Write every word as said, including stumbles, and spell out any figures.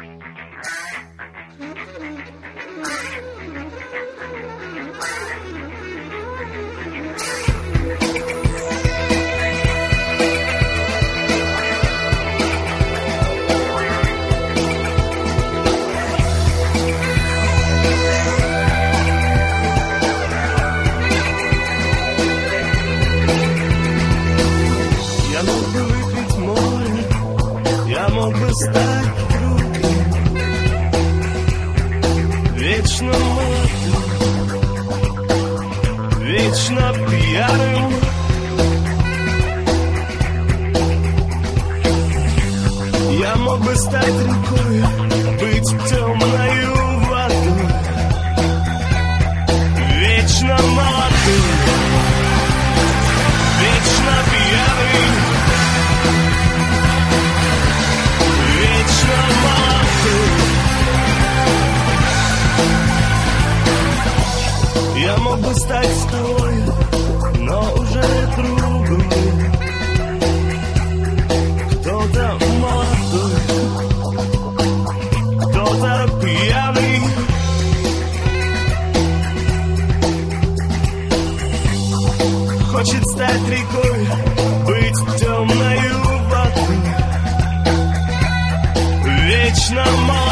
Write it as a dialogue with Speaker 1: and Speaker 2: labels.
Speaker 1: Стать другим, вечно молодым, вечно пьяным. Я мог бы стать рекой, быть темною водой, вечно молодым, вечно пьяным. Я мог бы стать скалой, но уже другой. Кто-то молодой, кто-то пьяный. Хочет стать рекой, быть темною водой, вечно молодой.